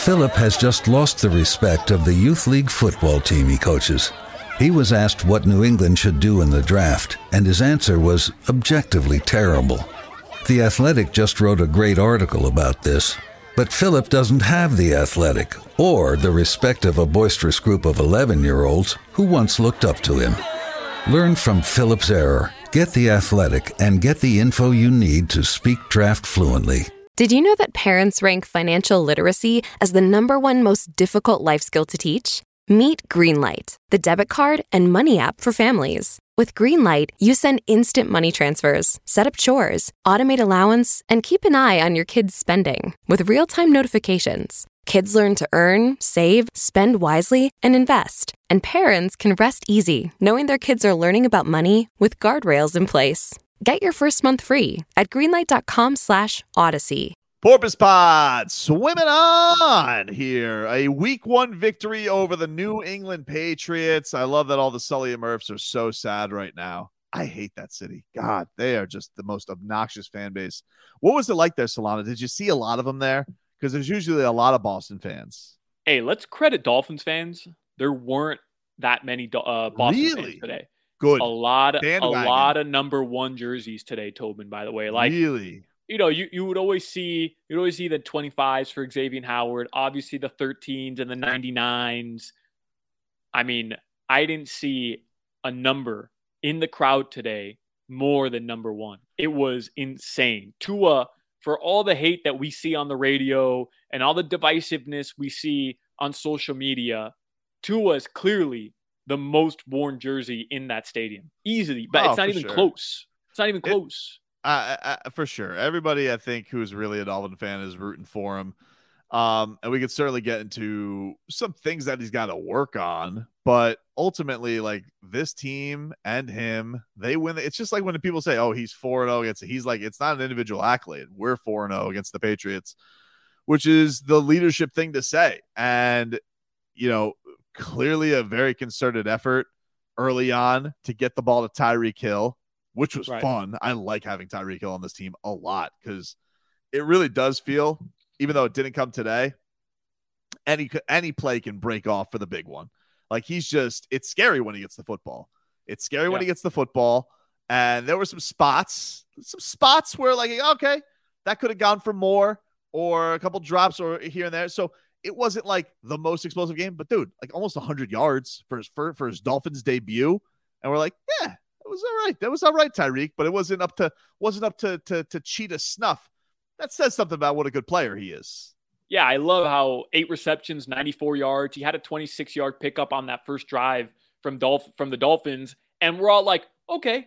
Philip has just lost the respect of the youth league football team he coaches. He was asked what New England should do in the draft, and his answer was objectively terrible. The Athletic just wrote a great article about this, but Philip doesn't have the Athletic or the respect of a boisterous group of 11-year-olds who once looked up to him. Learn from Philip's error. Get the Athletic and get the info you need to speak draft fluently. Did you know that parents rank financial literacy as the #1 most difficult life skill to teach? Meet Greenlight, the debit card and money app for families. With Greenlight, you send instant money transfers, set up chores, automate allowance, and keep an eye on your kids' spending with real-time notifications. Kids learn to earn, save, spend wisely, and invest. And parents can rest easy knowing their kids are learning about money with guardrails in place. Get your first month free at greenlight.com/Odyssey. Porpoise Pod swimming on here. A week 1 victory over the New England Patriots. I love that all the Sully and Murphs are so sad right now. I hate that city. God, they are just the most obnoxious fan base. What was it like there, Solana? Did you see a lot of them there? Because there's usually a lot of Boston fans. Hey, let's credit Dolphins fans. There weren't that many Boston fans today. Good. A lot of #1 jerseys today, Tobin, by the way. Like, really? You know, you would always see the 25s for Xavier Howard, obviously the 13s and the 99s. I mean, I didn't see a number in the crowd today more than #1. It was insane. Tua, for all the hate that we see on the radio and all the divisiveness we see on social media, Tua is clearly the most worn jersey in that stadium. Easily. But it's not even close. It's not even close. For sure. Everybody, I think, who's really a Dolphin fan is rooting for him. And we could certainly get into some things that he's got to work on. But ultimately, like, this team and him, they win. It's just like when people say, oh, he's 4-0 against it. He's like, it's not an individual accolade. We're 4-0 against the Patriots, which is the leadership thing to say. And, you know, clearly a very concerted effort early on to get the ball to Tyreek Hill, which was fun. I like having Tyreek Hill on this team a lot because it really does feel, even though it didn't come today, any play can break off for the big one. Like, it's scary when he gets the football. It's scary when he gets the football. And there were some spots where, like, okay, that could have gone for more or a couple drops or here and there. So it wasn't like the most explosive game, but dude, like almost 100 yards for his Dolphins debut. And we're like, yeah, it was all right. That was all right, Tyreek, but it wasn't up to Cheetah snuff. That says something about what a good player he is. Yeah, I love how 8 receptions, 94 yards. He had a 26-yard pickup on that first drive from the Dolphins, and we're all like, okay,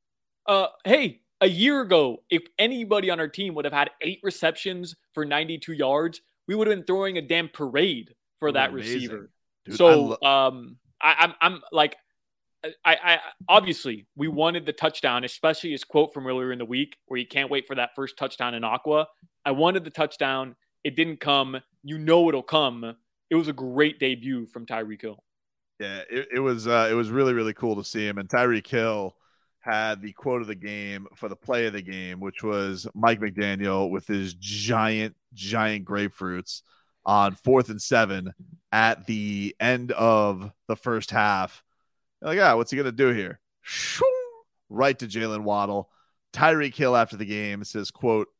hey, a year ago, if anybody on our team would have had 8 receptions for 92 yards, we would have been throwing a damn parade for that receiver. Dude, so I'm like, I obviously we wanted the touchdown, especially his quote from earlier in the week where he can't wait for that first touchdown in Aqua. I wanted the touchdown. It didn't come. You know it'll come. It was a great debut from Tyreek Hill. Yeah, it was really, really cool to see him. And Tyreek Hill had the quote of the game for the play of the game, which was Mike McDaniel with his giant grapefruits on 4th and 7 at the end of the first half. Like, what's he going to do here? Right to Jalen Waddle. Tyreek Hill after the game says, quote,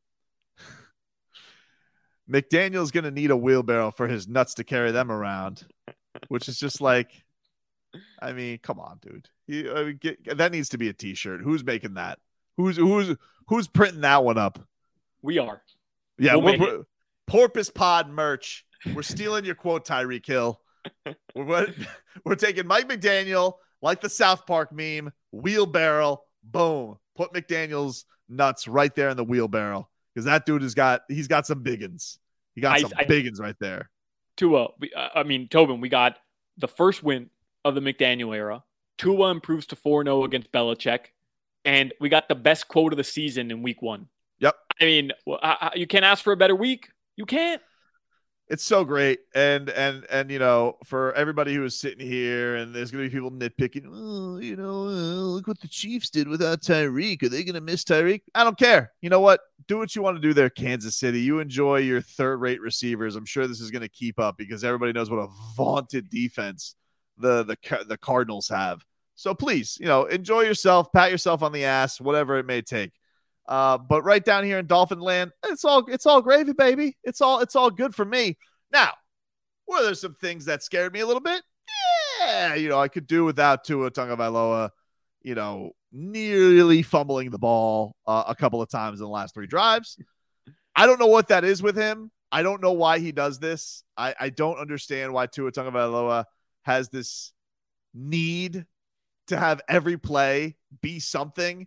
McDaniel's going to need a wheelbarrow for his nuts to carry them around, which is just like, I mean, come on, dude. That needs to be a T-shirt. Who's making that? Who's printing that one up? We are. Yeah, we're Porpoise Pod merch. We're stealing your quote, Tyreek Hill. We're taking Mike McDaniel, like the South Park meme, wheelbarrow, boom. Put McDaniel's nuts right there in the wheelbarrow because that dude he's got some biggins. He got some biggins right there. Tobin, we got the first win of the McDaniel era. Tua improves to 4-0 against Belichick, and we got the best quote of the season in week 1. Yep. I mean, you can't ask for a better week. You can't. It's so great. And you know, for everybody who is sitting here and there's going to be people nitpicking, oh, you know, look what the Chiefs did without Tyreek. Are they going to miss Tyreek? I don't care. You know what? Do what you want to do there, Kansas City. You enjoy your third-rate receivers. I'm sure this is going to keep up because everybody knows what a vaunted defense the Cardinals have. So please, you know, enjoy yourself, pat yourself on the ass, whatever it may take. But right down here in Dolphin land, it's all gravy, baby. It's all good for me. Now, were there some things that scared me a little bit? Yeah, you know, I could do without Tua Tagovailoa, you know, nearly fumbling the ball a couple of times in the last 3 drives. I don't know what that is with him. I don't know why he does this. I don't understand why Tua Tagovailoa has this need to have every play be something.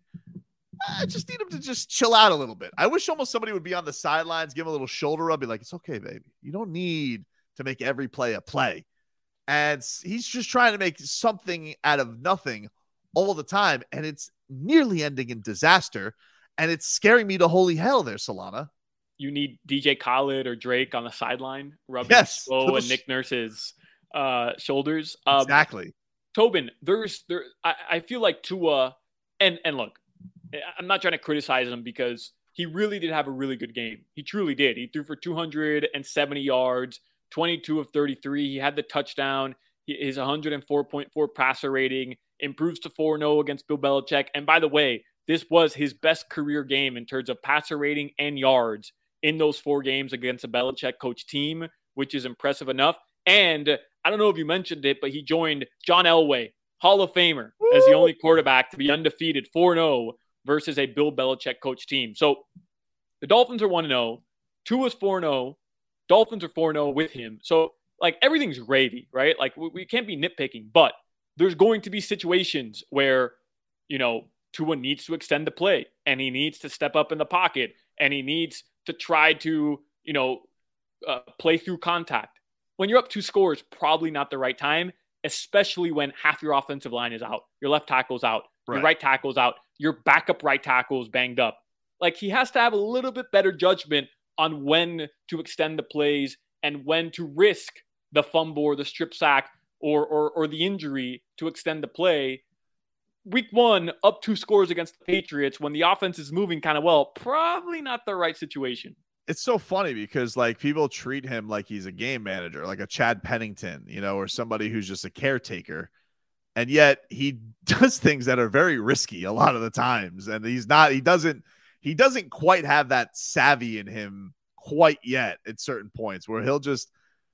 I just need him to just chill out a little bit. I wish almost somebody would be on the sidelines, give him a little shoulder rub, be like, it's okay, baby. You don't need to make every play a play. And he's just trying to make something out of nothing all the time. And it's nearly ending in disaster. And it's scaring me to holy hell there, Solana. You need DJ Khaled or Drake on the sideline, rubbing Slow and Nick Nurse's shoulders. Exactly. Tobin, I feel like Tua, and look, I'm not trying to criticize him because he really did have a really good game. He truly did. He threw for 270 yards, 22 of 33. He had the touchdown. His 104.4 passer rating improves to 4-0 against Bill Belichick. And by the way, this was his best career game in terms of passer rating and yards in those 4 games against a Belichick coach team, which is impressive enough. And I don't know if you mentioned it, but he joined John Elway, Hall of Famer, as the only quarterback to be undefeated 4-0 versus a Bill Belichick coach team. So the Dolphins are 1-0. Tua's 4-0. Dolphins are 4-0 with him. So, like, everything's gravy, right? Like, we can't be nitpicking, but there's going to be situations where, you know, Tua needs to extend the play and he needs to step up in the pocket and he needs to try to, you know, play through contact. When you're up 2 scores, probably not the right time, especially when half your offensive line is out. Your left tackle's out. Right. Your right tackle's out. Your backup right tackle is banged up. Like, he has to have a little bit better judgment on when to extend the plays and when to risk the fumble or the strip sack or the injury to extend the play. Week 1, up 2 scores against the Patriots when the offense is moving kind of well, probably not the right situation. It's so funny because, like, people treat him like he's a game manager, like a Chad Pennington, you know, or somebody who's just a caretaker. And yet he does things that are very risky a lot of the times. And he doesn't quite have that savvy in him quite yet at certain points where he'll just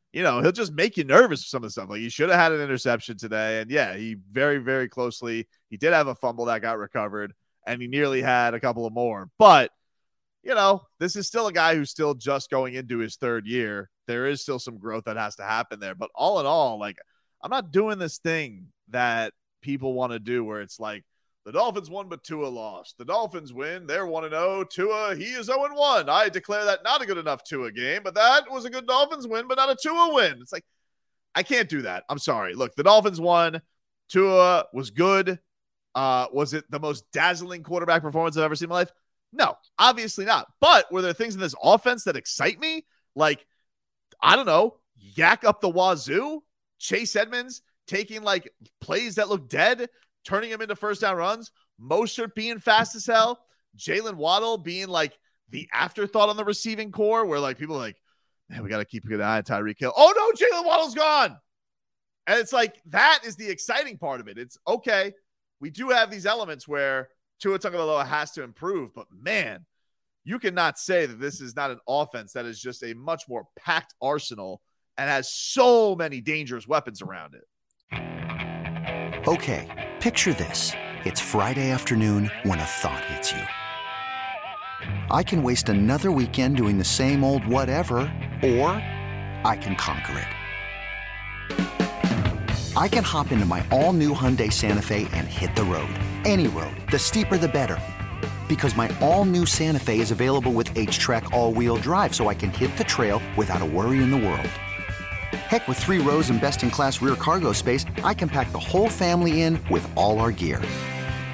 make you nervous for some of the stuff. Like, he should have had an interception today. And yeah, he very, very closely, he did have a fumble that got recovered and he nearly had a couple of more, but you know, this is still a guy who's still just going into his 3rd year. There is still some growth that has to happen there, but all in all, like, I'm not doing this thing that people want to do where it's like the Dolphins won, but Tua lost. The Dolphins win. They're 1-0. Tua, he is 0-1. I declare that not a good enough Tua game, but that was a good Dolphins win, but not a Tua win. It's like, I can't do that. I'm sorry. Look, the Dolphins won. Tua was good. Was it the most dazzling quarterback performance I've ever seen in my life? No, obviously not. But were there things in this offense that excite me? Like, I don't know, yak up the wazoo, Chase Edmonds taking like plays that look dead, turning them into first down runs, Mostert being fast as hell, Jalen Waddle being like the afterthought on the receiving core where like people are like, man, we got to keep a good eye on Tyreek Hill. Oh no, Jalen Waddle's gone. And it's like, that is the exciting part of it. It's okay. We do have these elements where Tua Tagovailoa has to improve, but man, you cannot say that this is not an offense that is just a much more packed arsenal and has so many dangerous weapons around it. Okay, picture this. It's Friday afternoon when a thought hits you. I can waste another weekend doing the same old whatever, or I can conquer it. I can hop into my all-new Hyundai Santa Fe and hit the road. Any road. The steeper, the better. Because my all-new Santa Fe is available with H-Track all-wheel drive, so I can hit the trail without a worry in the world. Heck, with 3 rows and best-in-class rear cargo space, I can pack the whole family in with all our gear.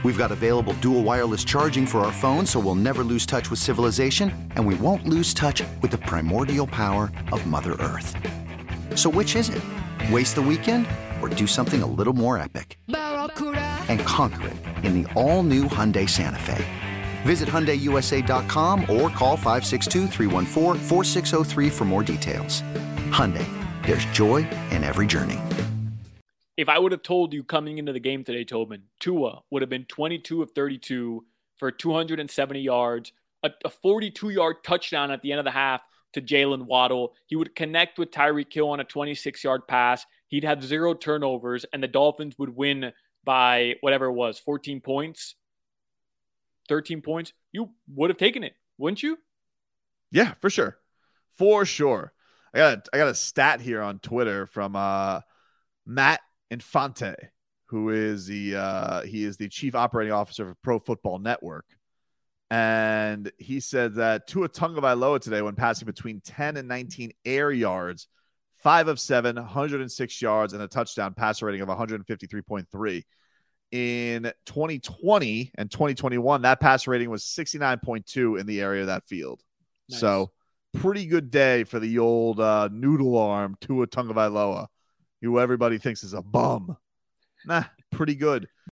We've got available dual wireless charging for our phones, so we'll never lose touch with civilization, and we won't lose touch with the primordial power of Mother Earth. So which is it? Waste the weekend or do something a little more epic and conquer it in the all-new Hyundai Santa Fe? Visit HyundaiUSA.com or call 562-314-4603 for more details. Hyundai, there's joy in every journey. If I would have told you coming into the game today, Tobin, Tua would have been 22 of 32 for 270 yards, a 42-yard touchdown at the end of the half to Jalen Waddle. He would connect with Tyreek Hill on a 26-yard pass. He'd have 0 turnovers, and the Dolphins would win by whatever it was, 14 points, 13 points. You would have taken it, wouldn't you? Yeah, for sure. For sure. I got a stat here on Twitter from Matt Infante, who is the chief operating officer of Pro Football Network. And he said that Tua Tagovailoa today, when passing between 10 and 19 air yards, 5 of 7, 106 yards, and a touchdown, passer rating of 153.3. In 2020 and 2021, that passer rating was 69.2 in the area of that field. Nice. So pretty good day for the old noodle arm Tua Tagovailoa, who everybody thinks is a bum. Nah, pretty good.